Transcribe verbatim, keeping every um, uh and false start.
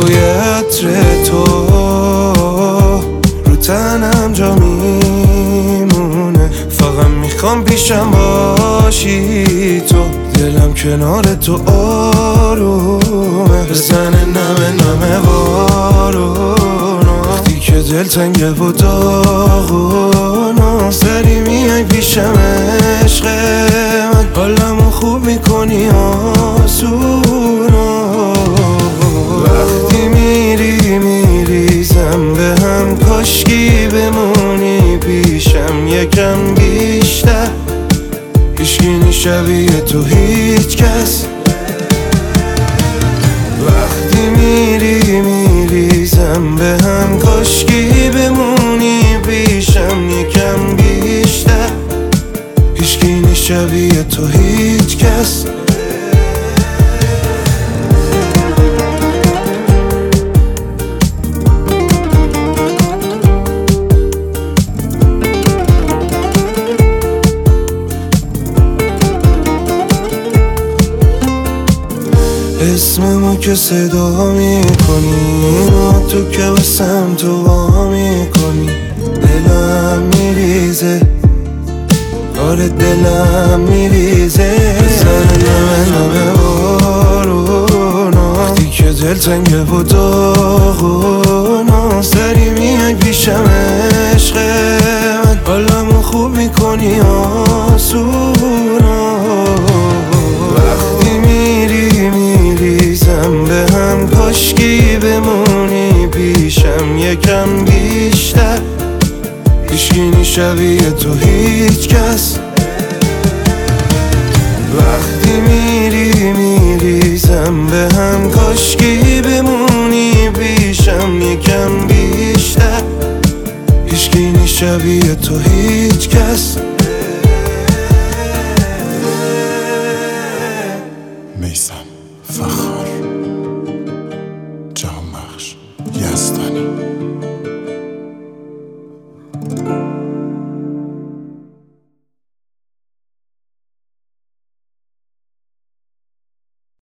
بوی عطر تو رو تنم جا میمونه، فقط میخوام پیشم باشی تو، دلم کنار تو آرومه، بزنه نمه نمه بارونو، وقتی که دل تنگه و داغونو، سری میای پیشم عشق من، حالمو خوب میکنی آسونو، وقتی میری میریزم به هم، کاشکی بمونی پیشم یکم بیشتر، هیچکی شبیه تو هیچ کس، وقتی میری میریزم به هم، کاشکی بمونی پیشم یکم بیشتر، هیچکی شبیه تو هیچ کس. اسممو که صدا میکنی، تو که واسم تو وا میکنی، دلم میریزه، آره دلم میریزه، بزنه نمه نمه بارونو، وقتی که دل تنگه و داغونو، سری میای پیشم عشق من، حالمو خوب میکنی آسونو، وقتی میری میریزم به هم، کاشکی بمونی پیشم یکم بیشتر، هیچکی شبیه تو هیچ کس، وقتی میری میریزم به هم، کاشکی بمونی پیشم یکم بیشتر، هیچکی شبیه تو هیچ کس. میثم فخر.